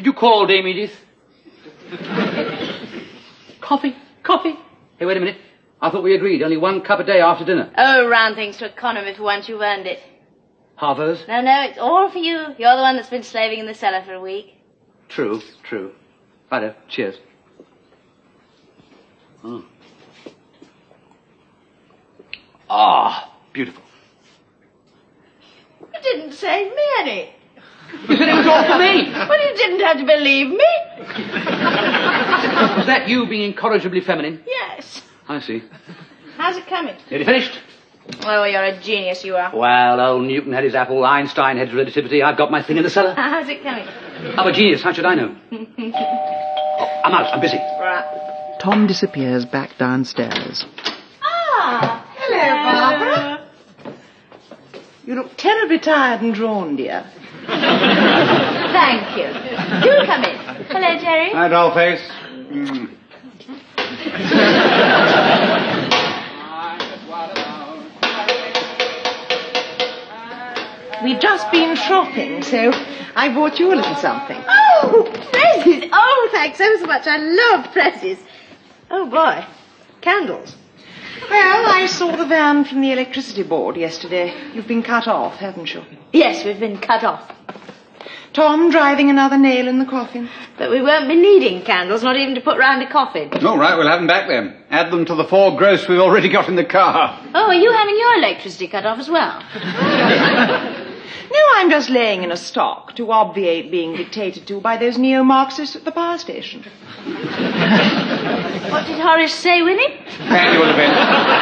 Did you call Dame Edith? Coffee? Hey, wait a minute. I thought we agreed only 1 cup a day after dinner. Oh, round things to economy for once you've earned it. Halvers? No, it's all for you. You're the one that's been slaving in the cellar for a week. True. Righto, cheers. Beautiful. You didn't save me any. You said it was all for me. Well, you didn't have to believe me. Was that you being incorrigibly feminine? Yes. I see. How's it coming? Nearly finished? Oh, you're a genius, you are. Well, old Newton had his apple, Einstein had his relativity, I've got my thing in the cellar. How's it coming? I'm a genius, how should I know? I'm out, I'm busy. Right. Tom disappears back downstairs. Ah, hello, Barbara. You look terribly tired and drawn, dear. Thank you. Do come in. Hello, Jerry. Hi, Dollface. We've just been shopping, so I bought you a little something. Oh, presses. Oh, thanks ever so much. I love presses. Oh, boy. Candles. Well, I saw the van from the electricity board yesterday. You've been cut off, haven't you? Yes, we've been cut off. Tom driving another nail in the coffin. But we won't be needing candles, not even to put round a coffin. All right, we'll have them back then. Add them to the 4 gross we've already got in the car. Oh, are you having your electricity cut off as well? No, I'm just laying in a stock to obviate being dictated to by those neo-Marxists at the power station. What did Horace say, Winnie? Annual event.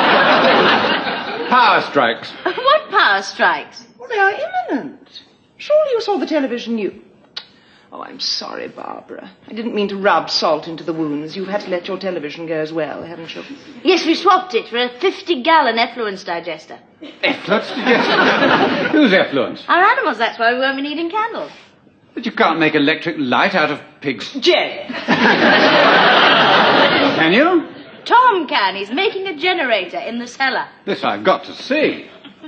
Power strikes. What power strikes? Well, they are imminent. Surely you saw the television news. Oh, I'm sorry, Barbara. I didn't mean to rub salt into the wounds. You've had to let your television go as well, haven't you? Yes, we swapped it for a 50-gallon effluence digester. Effluence? Yes. Whose effluence? Our animals, that's why we won't be needing candles. But you can't make electric light out of pigs. Jerry! Can you? Tom can. He's making a generator in the cellar. This I've got to see.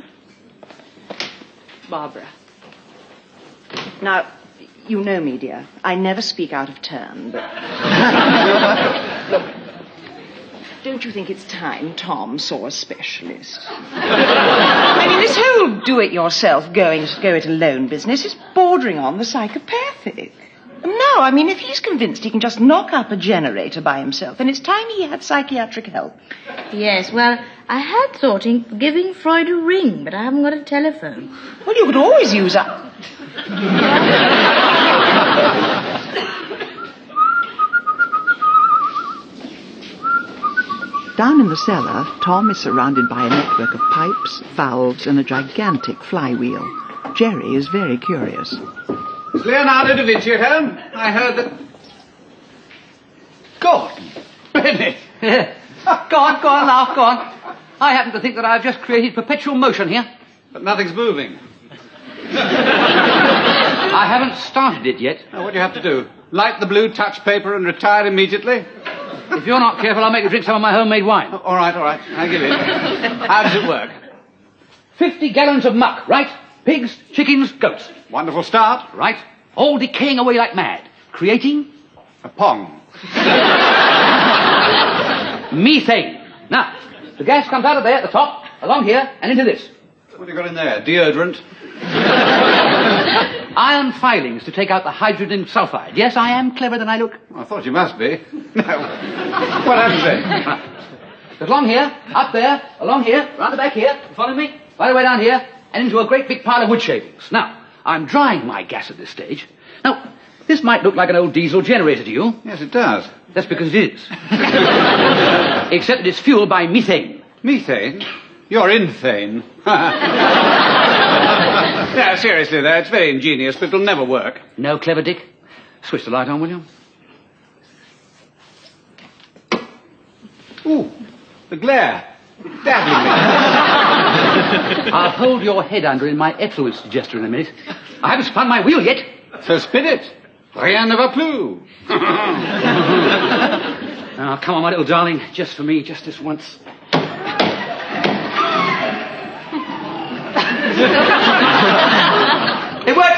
Barbara. Now, you know me, dear. I never speak out of turn, but... Look, don't you think it's time Tom saw a specialist? I mean, this whole do-it-yourself, go-it-alone business is bordering on the psychopathic. No, I mean, if he's convinced he can just knock up a generator by himself, then it's time he had psychiatric help. Yes, well, I had thought of giving Freud a ring, but I haven't got a telephone. Well, you could always use a... Down in the cellar, Tom is surrounded by a network of pipes, valves, and a gigantic flywheel. Jerry is very curious. Is Leonardo da Vinci at home? I heard that... Gordon Bennett. Go on, laugh, go on. I happen to think that I've just created perpetual motion here. But nothing's moving. I haven't started it yet. Now, what do you have to do? Light the blue touch paper and retire immediately? If you're not careful, I'll make you drink some of my homemade wine. Oh, all right. I'll give it. How does it work? 50 gallons of muck, right? Pigs, chickens, goats. Wonderful start. Right? All decaying away like mad. Creating? A pong. Methane. Now, the gas comes out of there at the top, along here, and into this. What have you got in there? Deodorant? Iron filings to take out the hydrogen sulfide. Yes, I am cleverer than I look. I thought you must be. No. What happens then? Along here, up there, along here, round the back here, you follow me? Right away down here, and into a great big pile of wood shavings. Now, I'm drying my gas at this stage. Now, this might look like an old diesel generator to you. Yes, it does. That's because it is. Except that it's fueled by methane. Methane? You're insane. Yeah, seriously, though, it's very ingenious, but it'll never work. No, clever Dick. Switch the light on, will you? Ooh, the glare. Dazzling me. I'll hold your head under in my effluence digester in a minute. I haven't spun my wheel yet. So spin it. Rien ne va plus. Now, come on, my little darling. Just for me, just this once. It worked